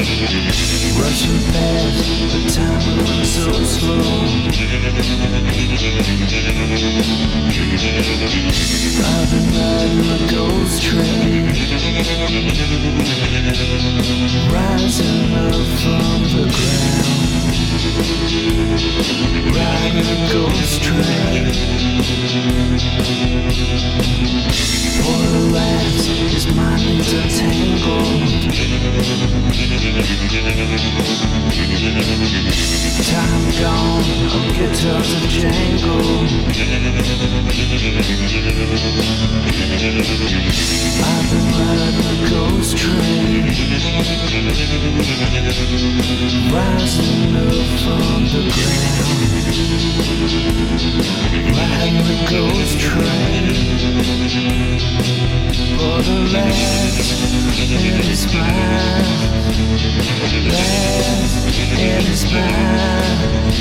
Rushing past, the time moves so slow. I've been riding a ghost train, rising up from the ground. Riding a ghost train. Poor lass, his mind is entangled. Time gone, our guitars are jangled. I've been riding a ghost train, rising up from the ground. Riding a ghost train. For the last in his mind, last in his mind.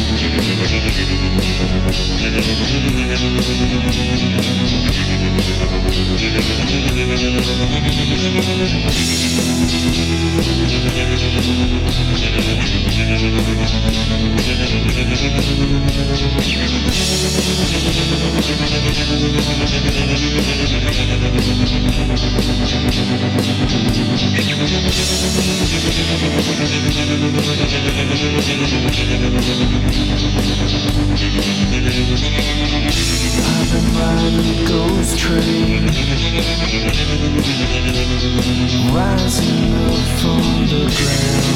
I've been riding a ghost train, rising up from the ground.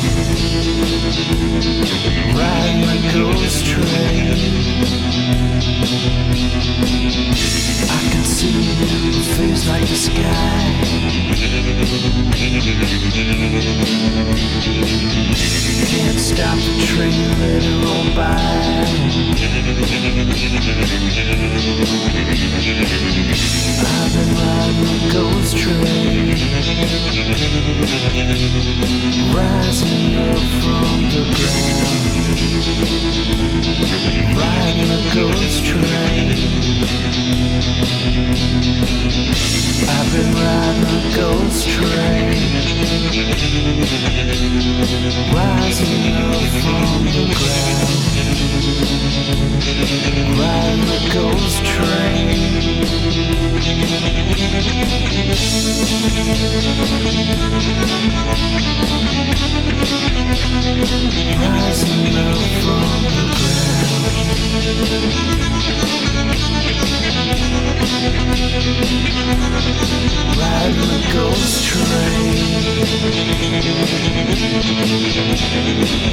Riding a ghost train, I can see a face like the sky. Can't stop the train, let it roll by. I've been riding a ghost train, rising up from the ground. Riding a ghost train. I've been riding a ghost train, rising up from the ground. Riding a ghost train. Rising up from the ground. Riding a ghost train.